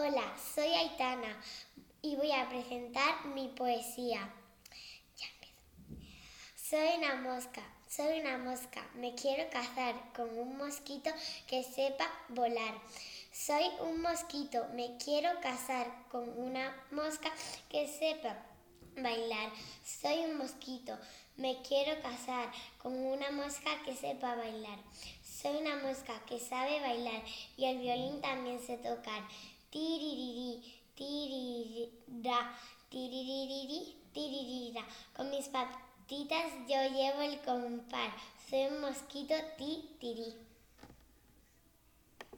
Hola, soy Aitana y voy a presentar mi poesía. Ya empiezo. Soy una mosca, me quiero cazar con un mosquito que sepa volar. Soy un mosquito, me quiero casar con una mosca que sepa bailar. Soy un mosquito, me quiero casar con una mosca que sepa bailar. Soy una mosca que sabe bailar y el violín también sé tocar. Tiririri, tiririra, tiririri, tiririra. Con mis patitas yo llevo el compás. Soy un mosquito, ti, tirí.